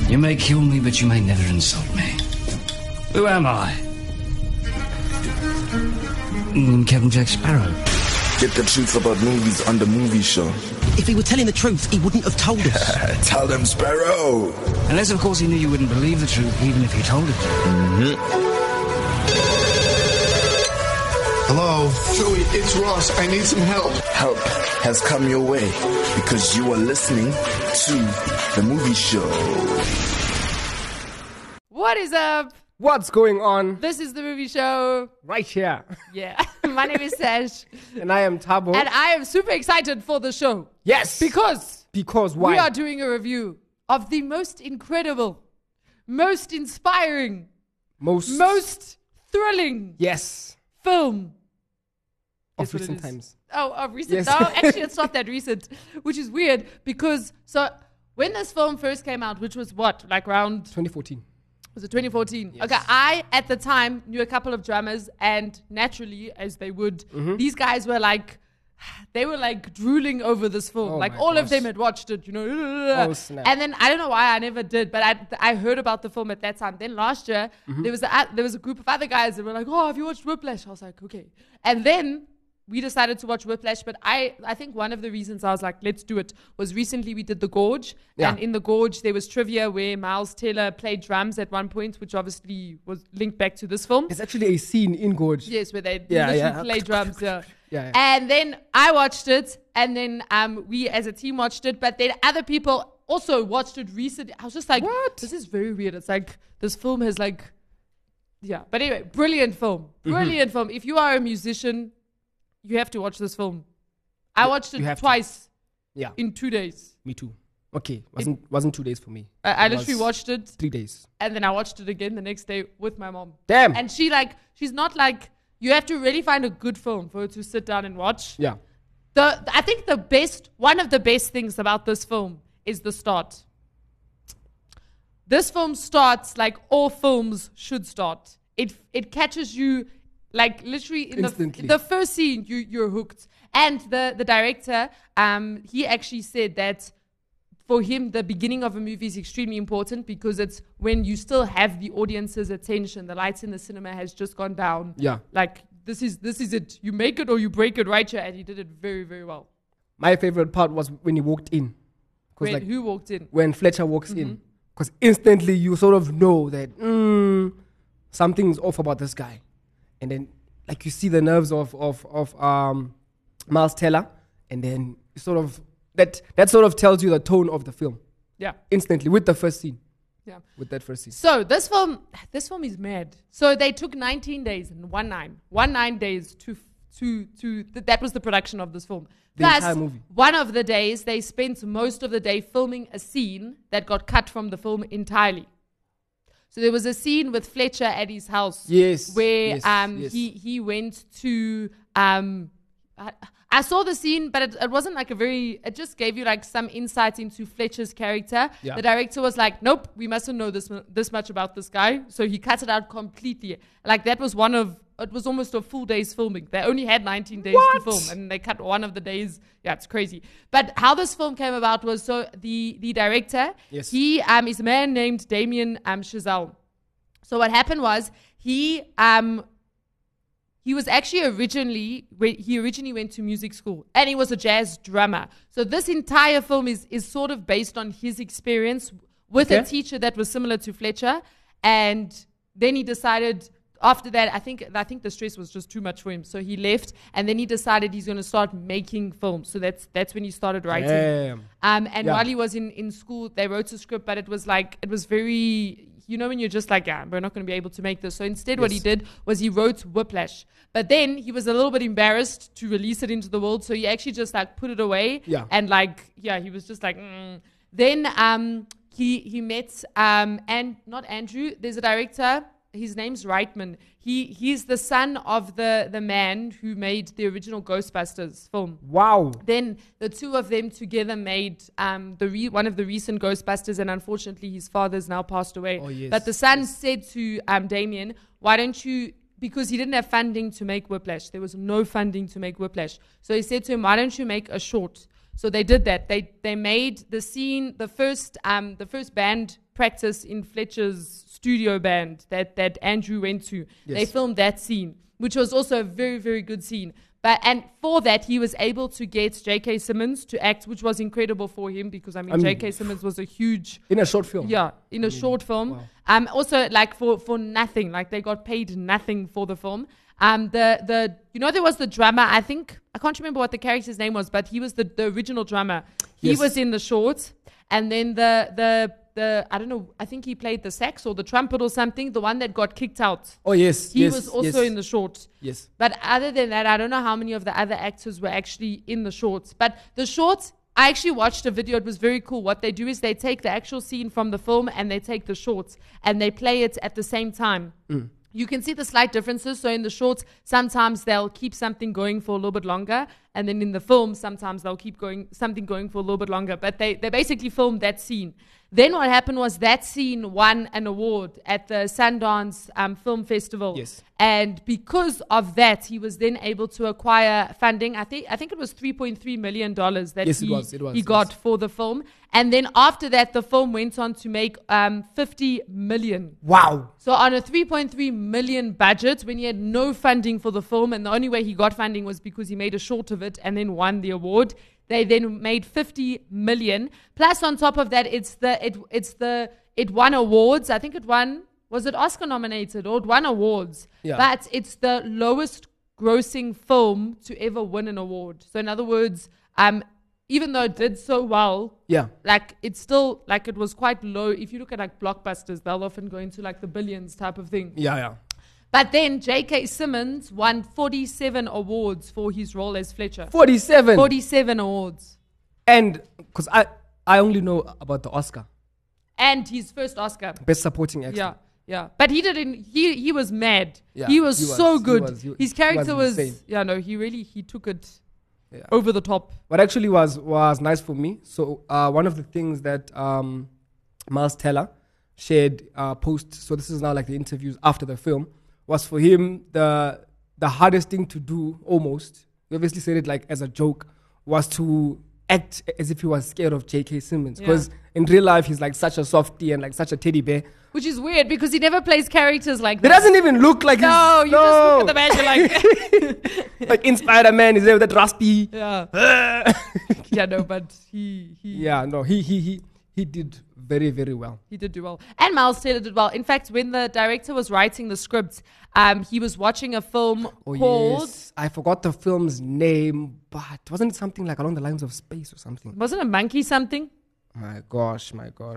You may kill me, but you may never insult me. Who am I? Captain Jack Sparrow. Get the truth about movies on the movie show. If he were telling the truth, he wouldn't have told us. Tell them, Sparrow. Unless, of course, he knew you wouldn't believe the truth, even if he told it to you. Hello? Joey, it's Ross. I need some help. Help has come your way because you are listening to the movie show. What is up? What's going on? This is the movie show. Right here. Yeah. My name is Sash. And I am Tabo. And I am super excited for the show. Yes. Because why? we are doing a review of the most incredible, most inspiring, most thrilling Yes. film. Of Guess what it recent is. times. Oh, of recent. Yes. No, actually, it's not that recent, which is weird because, so when this film first came out, which was what, like around 2014. Was it 2014? Yes. Okay, I, at the time, knew a couple of drummers, and naturally, as they would, these guys were like, they were like drooling over this film. Oh like, my all of gosh. them had watched it, you know. Oh, snap. And then, I don't know why I never did, but I heard about the film at that time. Then last year, there was a group of other guys that were like, oh, have you watched Whiplash? I was like, okay. And then we decided to watch Whiplash, but I think one of the reasons I was like, let's do it, was recently we did The Gorge. Yeah. And in The Gorge, there was trivia where Miles Taylor played drums at one point, which obviously was linked back to this film. There's actually a scene in Gorge. Yes, where they Yeah, literally yeah. play drums. Yeah. Yeah. And then I watched it, and then we as a team watched it, but then other people also watched it recently. I was just like, What? This is very weird. It's like, this film has like, yeah. But anyway, brilliant film. Brilliant film. If you are a musician, you have to watch this film. I watched you it have to. twice Yeah. in 2 days. Me too. Okay. Wasn't 2 days for me. I It literally was watched it, 3 days. and then I watched it again the next day with my mom. Damn. And she's not like, you have to really find a good film for her to sit down and watch. Yeah. I think one of the best things about this film is the start. This film starts like all films should start. It catches you like literally in Instantly. the first scene you're hooked. And the director, he actually said that for him the beginning of a movie is extremely important because it's when you still have the audience's attention. The lights in the cinema has just gone down. Yeah. Like this is it. You make it or you break it right here, and he did it very, very well. My favorite part was when he walked in. 'Cause like Who walked in? when Fletcher walks in. Because instantly you sort of know that something's off about this guy. And then like you see the nerves of Miles Teller, and then sort of that sort of tells you the tone of the film Yeah. instantly with the first scene. Yeah. With that first scene. So this film is mad. So they took 19 days and 19 days to that was the production of this film. The entire movie. One of the days they spent most of the day filming a scene that got cut from the film entirely. So there was a scene with Fletcher at his house. Yes, Where yes. he went to I saw the scene, but it wasn't like it just gave you like some insight into Fletcher's character. Yeah. The director was like, nope, we mustn't know this much about this guy. So he cut it out completely. Like that was it was almost a full day's filming. They only had 19 days to film, and they cut one of the days. Yeah, it's crazy. But how this film came about was, so the director, Yes. he is a man named Damien Chazelle. So what happened was he was actually originally went to music school, and he was a jazz drummer. So this entire film is sort of based on his experience with a teacher that was similar to Fletcher. And then he decided after that, I think the stress was just too much for him. So he left, and then he decided he's going to start making films. So that's when he started writing. Damn. And Yeah. while he was in school, they wrote a script, but it was very, you know, when you're just like, yeah, we're not going to be able to make this. So instead what he did was he wrote Whiplash. But then he was a little bit embarrassed to release it into the world. So he actually just like put it away. Yeah. And like, yeah, he was just like, Then he met, and not Andrew, there's a director, his name's Reitman. He's the son of the man who made the original Ghostbusters film. Wow. Then the two of them together made one of the recent Ghostbusters, and unfortunately his father's now passed away. Oh, yes. But the son said to Damien, why don't you, because he didn't have funding to make Whiplash. There was no funding to make Whiplash. So he said to him, why don't you make a short? So they did that. They made the scene, the first band practice in Fletcher's studio band that Andrew went to. Yes. They filmed that scene, which was also a very, very good scene. And for that, he was able to get J.K. Simmons to act, which was incredible for him because, J.K. Simmons was a huge... In a short film. Yeah, in a short film. Wow. Also, like, for nothing. Like, they got paid nothing for the film. There was the drummer, I can't remember what the character's name was, but he was the original drummer. He Yes. was in the short. And then the I don't know, I think he played the sax or the trumpet or something, the one that got kicked out. Oh, yes. He was also in the short. Yes. But other than that, I don't know how many of the other actors were actually in the shorts. But the shorts, I actually watched a video. It was very cool. What they do is they take the actual scene from the film and they take the shorts and they play it at the same time. You can see the slight differences. So in the shorts, sometimes they'll keep something going for a little bit longer. And then in the film, sometimes they'll keep something going for a little bit longer. But they basically filmed that scene. Then what happened was that scene won an award at the Sundance Film Festival. Yes. And because of that, he was then able to acquire funding. I think it was $3.3 million that Yes, he got for the film. And then after that, the film went on to make $50 million. Wow. So on a $3.3 million budget, when he had no funding for the film, and the only way he got funding was because he made a short of it and then won the award. They then made $50 million. Plus, on top of that, it won awards. I think it won. Was it Oscar nominated or it won awards? Yeah. But it's the lowest grossing film to ever win an award. So in other words, even though it did so well, Yeah. like it's still like it was quite low. If you look at like blockbusters, they'll often go into like the billions type of thing. Yeah. But then J.K. Simmons won 47 awards for his role as Fletcher. 47. 47 awards. And because I only know about the Oscar. And his first Oscar. Best Supporting Actor. Yeah. But he was mad. Yeah, he was so good. His character was was insane. He took it over the top. What actually was nice for me, so one of the things that Miles Teller shared post, so this is now like the interviews after the film, was for him the hardest thing to do almost, he obviously said it like as a joke, was to act as if he was scared of J.K. Simmons. Because in real life, he's like such a softie and like such a teddy bear. Which is weird because he never plays characters like He that. doesn't even look like No, he's... you just look at the man, you're like... like in Spider-Man, he's there with that raspy... Yeah. But he did very, very well. He did do well. And Miles Teller did well. In fact, when the director was writing the script, he was watching a film called... Yes. I forgot the film's name, but wasn't it something like along the lines of space or something? Wasn't it Monkey something? My gosh.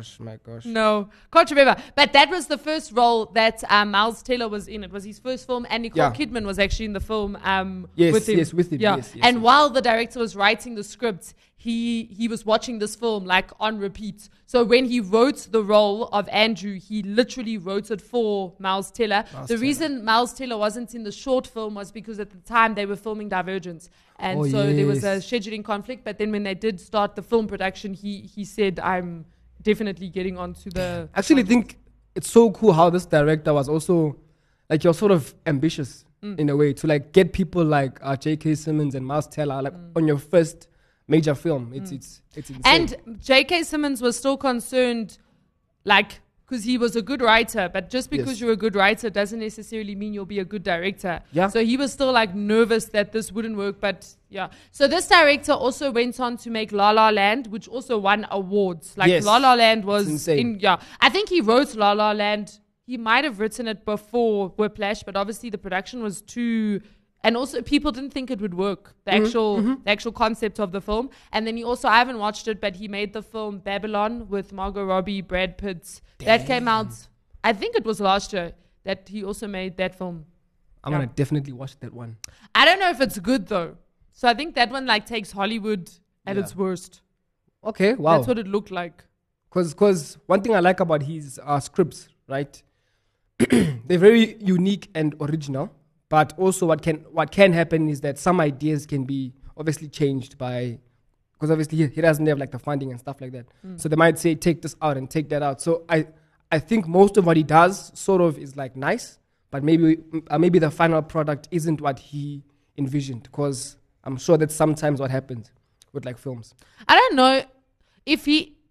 No, can't remember. But that was the first role that Miles Teller was in. It was his first film, and Nicole Kidman was actually in the film with him. Yes, with him. Yeah. Yes, and while the director was writing the script, he was watching this film like on repeat. So when he wrote the role of Andrew, he literally wrote it for Miles Teller. The reason Miles Teller wasn't in the short film was because at the time they were filming Divergent. And there was a scheduling conflict. But then when they did start the film production, he said, I'm definitely getting onto the... I actually think it's so cool how this director was also, like, you're sort of ambitious in a way to like get people like J.K. Simmons and Miles Teller like on your first major film. It's insane. And J.K. Simmons was still concerned, like, because he was a good writer, but just because you're a good writer doesn't necessarily mean you'll be a good director. Yeah. So he was still like nervous that this wouldn't work, but yeah. So this director also went on to make La La Land, which also won awards. Like Yes. La La Land was It's insane. I think he wrote La La Land. He might have written it before Whiplash, but obviously the production was too... And also, people didn't think it would work, the actual concept of the film. And then he also, I haven't watched it, but he made the film Babylon with Margot Robbie, Brad Pitt. That came out, I think it was last year, that he also made that film. I'm going to definitely watch that one. I don't know if it's good, though. So I think that one, like, takes Hollywood at its worst. Okay, wow. That's what it looked like. Because one thing I like about his scripts, right? They're very unique and original. But also what can happen is that some ideas can be obviously changed by, because obviously he doesn't have like the funding and stuff like that. So they might say, take this out and take that out. So I think most of what he does sort of is like nice, but maybe the final product isn't what he envisioned, because I'm sure that's sometimes what happens with like films. I don't know if the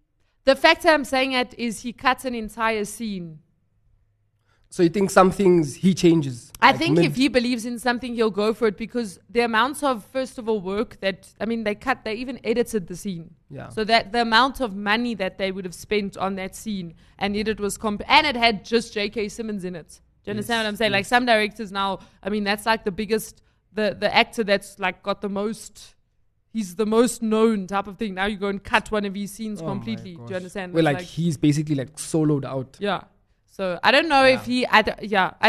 The fact that I'm saying it is he cut an entire scene. So you think some things he changes? I like think if he believes in something, he'll go for it, because the amounts of, first of all, work that, I mean, they even edited the scene. Yeah. So that the amount of money that they would have spent on that scene, and yet it was, and it had just J.K. Simmons in it. Do you understand what I'm saying? Like some directors now, I mean, that's like the biggest, the actor that's like got the most, he's the most known type of thing. Now you go and cut one of his scenes completely. Do you understand? Well, like he's basically like soloed out. Yeah. So I don't know if he, I don't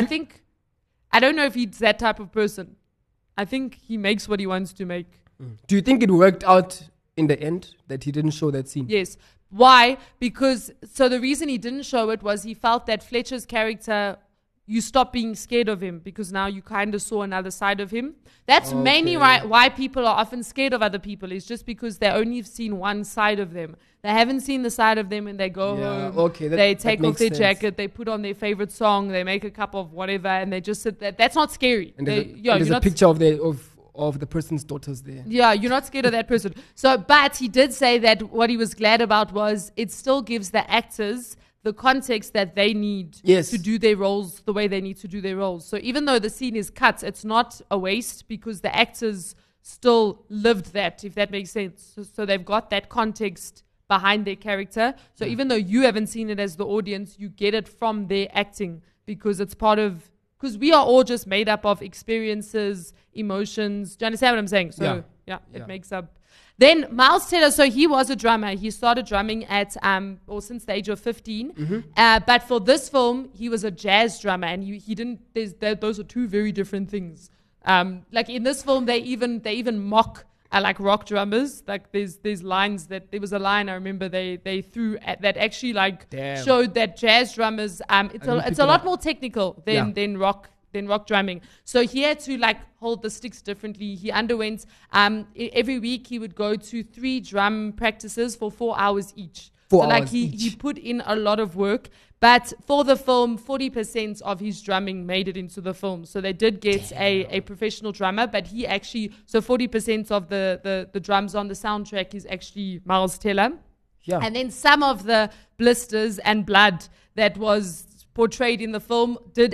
know if he's that type of person. I think he makes what he wants to make. Do you think it worked out in the end that he didn't show that scene? Yes. Why? Because, so the reason he didn't show it was he felt that Fletcher's character, you stop being scared of him because now you kind of saw another side of him. That's mainly why people are often scared of other people, is just because they only have seen one side of them. They haven't seen the side of them when they go home. They take off their jacket, they put on their favorite song, they make a cup of whatever, and they just sit there. That's not scary. And there's a picture of the person's daughters there. Yeah, you're not scared of that person. So, but he did say that what he was glad about was it still gives the actors the context that they need to do their roles the way they need to do their roles. So even though the scene is cut, it's not a waste because the actors still lived that, if that makes sense. So they've got that context behind their character. So even though you haven't seen it as the audience, you get it from their acting because it's part of, because we are all just made up of experiences, emotions. Do you understand what I'm saying? So it makes up. Then Miles Teller, so he was a drummer. He started drumming at, or since the age of 15. But for this film, he was a jazz drummer, and he didn't. Those are two very different things. Like in this film, they even mock like rock drummers. Like there's lines that there was a line I remember they threw at that actually like showed that jazz drummers. It's a lot more technical than rock. Than rock drumming. So he had to like hold the sticks differently. He underwent, every week he would go to 3 drum practices for 4 hours each. He put in a lot of work, but for the film, 40% of his drumming made it into the film. So they did get a professional drummer, but he actually, so 40% of the drums on the soundtrack is actually Miles Teller. Yeah. And then some of the blisters and blood that was portrayed in the film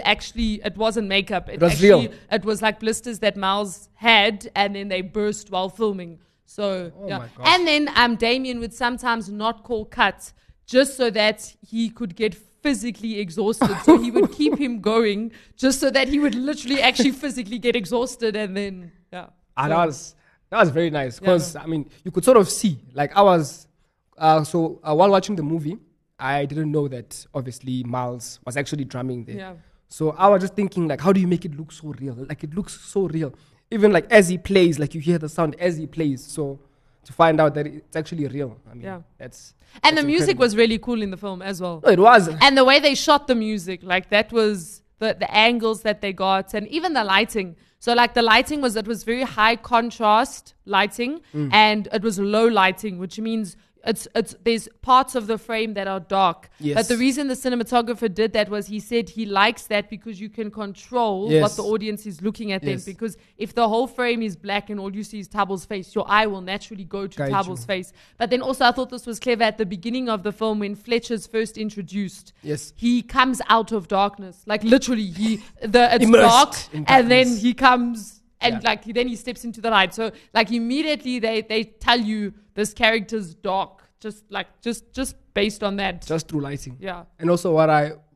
it wasn't makeup. It was real. It was like blisters that Miles had, and then they burst while filming. So, and then Damien would sometimes not call cut just so that he could get physically exhausted. So he would keep him going just so that he would literally actually physically get exhausted, and then that was very nice because I mean you could sort of see like I was while watching the movie. I didn't know that obviously Miles was actually drumming there. Yeah. So I was just thinking like, how do you make it look so real? Like it looks so real. Even like as he plays, like you hear the sound as he plays. So to find out that it's actually real. I mean, that's the music was really cool in the film as well. Oh, it was. And the way they shot the music, like that was the angles that they got, and even the lighting. So like the lighting was very high contrast lighting, and it was low lighting, which means there's parts of the frame that are dark. Yes. But the reason the cinematographer did that was he said he likes that because you can control what the audience is looking at them. Because if the whole frame is black and all you see is Tabo's face, your eye will naturally go to Tabo's face. But then also I thought this was clever at the beginning of the film when Fletcher's first introduced. Yes. He comes out of darkness. Like literally it's dark and then he comes and then he steps into the light. So like immediately they tell you this character's dark, just based on that. Just through lighting. Yeah. And also what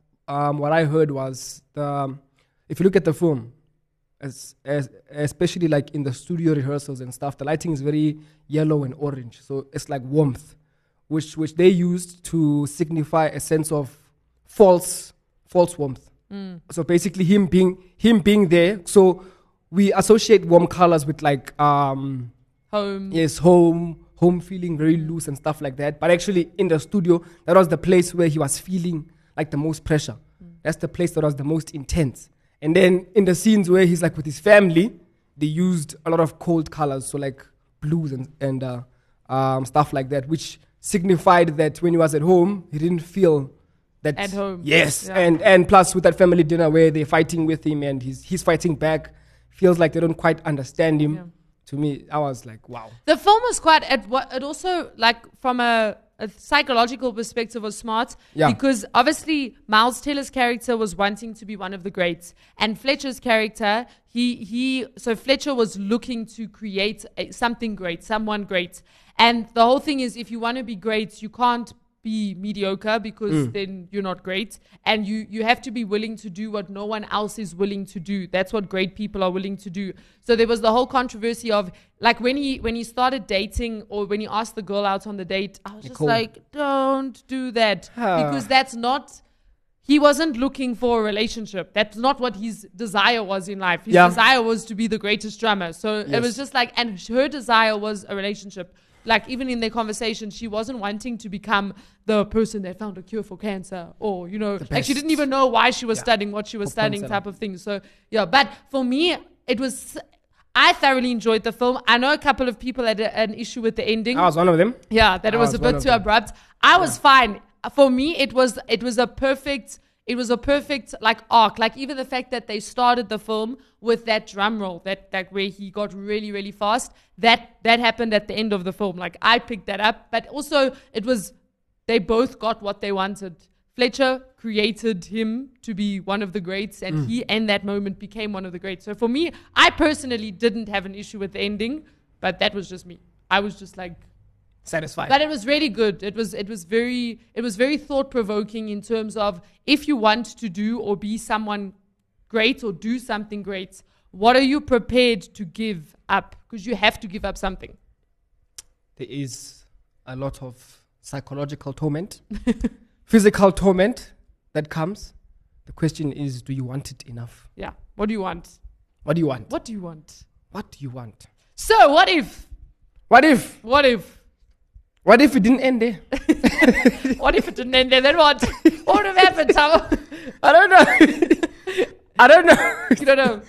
I heard was if you look at the film, especially like in the studio rehearsals and stuff, the lighting is very yellow and orange. So it's like warmth, which they used to signify a sense of false warmth. So basically him being there. So we associate warm colors with like home. Yes, home feeling very loose and stuff like that. But actually in the studio, that was the place where he was feeling like the most pressure. That's the place that was the most intense. And then in the scenes where he's like with his family, they used a lot of cold colors, so like blues and stuff like that, which signified that when he was at home, he didn't feel that at home. Yes, and plus with that family dinner where they're fighting with him and he's fighting back, feels like they don't quite understand him. Yeah. To me, I was like, wow. The film was quite, it also, like, from a a psychological perspective was smart. Yeah. Because obviously Miles Teller's character was wanting to be one of the greats, and Fletcher's character, so Fletcher was looking to create something great, someone great. And the whole thing is, if you want to be great, you can't be mediocre, because then you're not great, and you have to be willing to do what no one else is willing to do. That's what great people are willing to do. So there was the whole controversy of, like, when he started dating, or when he asked the girl out on the date, I was Nicole. just like, don't do that, because that's not, he wasn't looking for a relationship. That's not what his desire was in life. His desire was to be the greatest drummer. So it was just like, and her desire was a relationship. Like, even in their conversation, she wasn't wanting to become the person that found a cure for cancer, or, you know, like, she didn't even know why she was studying what she was studying, type of thing. So, yeah, but for me, I thoroughly enjoyed the film. I know a couple of people had an issue with the ending. I was one of them. Yeah, that it was a bit too abrupt. I was fine. For me, it was a perfect like arc. Like, even the fact that they started the film with that drum roll, that where he got really, really fast, that happened at the end of the film. Like, I picked that up, but also they both got what they wanted. Fletcher created him to be one of the greats, and he, in that moment, became one of the greats. So for me, I personally didn't have an issue with the ending, but that was just me. I was just like, satisfied. but it was really good. It was very thought provoking in terms of, if you want to do or be someone great or do something great, what are you prepared to give up? Because you have to give up something. There is a lot of psychological torment, physical torment that comes. The question is, do you want it enough? Yeah. What do you want? What do you want? What do you want? What do you want? So what if? What if? What if? What if it didn't end there? What if it didn't end there? Then what? What would have happened, Tamo? I don't know. I don't know. You don't know.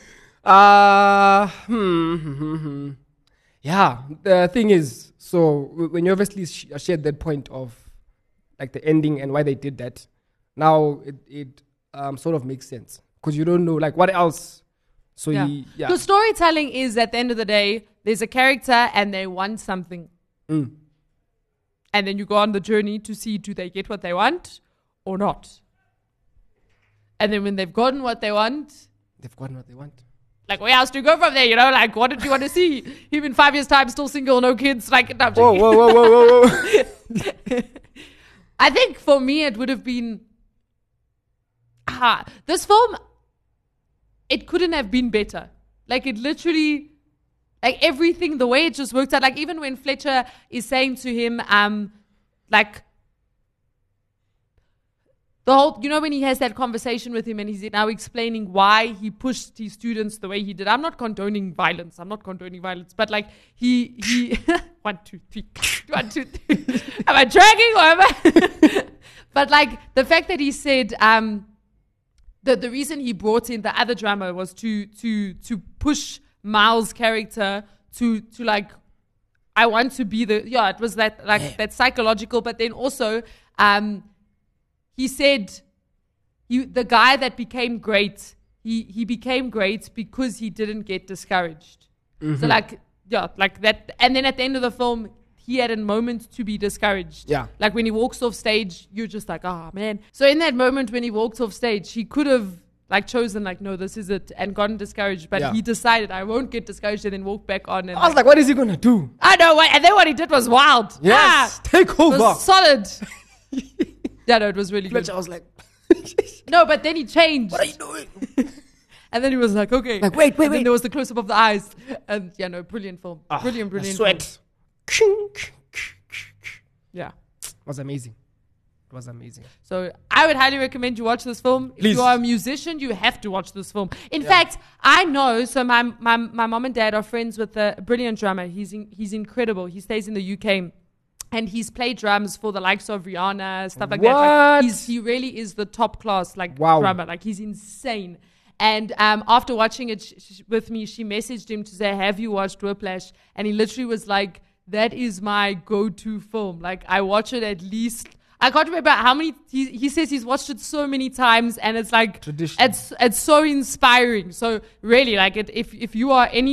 Yeah, the thing is, so when you obviously shared that point of, like, the ending and why they did that, now it sort of makes sense, because you don't know, like, what else. So The storytelling is, at the end of the day, there's a character and they want something. And then you go on the journey to see, do they get what they want or not? And then when they've gotten what they want, like, where else do you go from there? You know, like, what did you want to see? Him in 5 years' time, still single, no kids. Like, no, whoa. I think for me, it would have been, this film, it couldn't have been better. Like, it literally, like, everything, the way it just worked out. Like, even when Fletcher is saying to him, like, the whole, you know, when he has that conversation with him and he's now explaining why he pushed his students the way he did. I'm not condoning violence. But, like, he 1, 2, 3, 1, 2, 3. Am I dragging or am I? But, like, the fact that he said, the reason he brought in the other drummer was to push Miles' character to like, I want to be it was that, like, that psychological, but then also, he said, the guy that became great, he became great because he didn't get discouraged. So, like, like that. And then at the end of the film, he had a moment to be discouraged. Yeah. Like, when he walks off stage, you're just like, man. So in that moment when he walked off stage, he could have, like, chosen, like, no, this is it, and gotten discouraged. But he decided, I won't get discouraged, and then walked back on. And I was like, what is he going to do? I know. And then what he did was wild. Yes. Take over. It was solid. Yeah, no, it was really good. I was like, no, but then he changed. what are you doing? And then he was like, okay. Like, wait. And then there was the close-up of the eyes. And, brilliant film. Brilliant sweat. film. Yeah. It was amazing. So I would highly recommend you watch this film. Please. If you are a musician, you have to watch this film. In fact, I know, so my mom and dad are friends with a brilliant drummer. He's incredible. He stays in the UK. And he's played drums for the likes of Rihanna, stuff like that. Like, he really is the top class, like, drummer. Like, he's insane. And after watching it with me, she messaged him to say, have you watched Whiplash? And he literally was like, that is my go-to film. Like, I watch it at least, I can't remember how many, he says he's watched it so many times, and it's like, tradition. It's so inspiring. So really, like, if you are any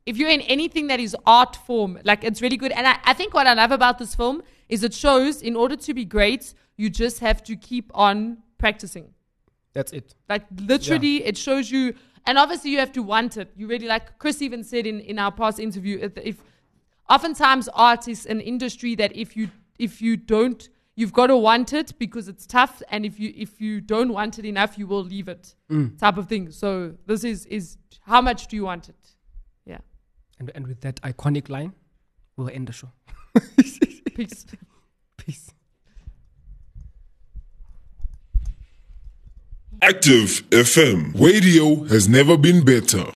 if you're in anything that is art form, like it's really good. And I think what I love about this film is it shows in order to be great, you just have to keep on practicing. That's it. Like literally, it shows you, and obviously you have to want it. You really, like Chris even said in our past interview, if oftentimes art is an industry that if you don't, you've got to want it because it's tough, and if you don't want it enough, you will leave it, type of thing. So this is how much do you want it? Yeah. And with that iconic line, we'll end the show. Peace. Peace. Active FM. Radio has never been better.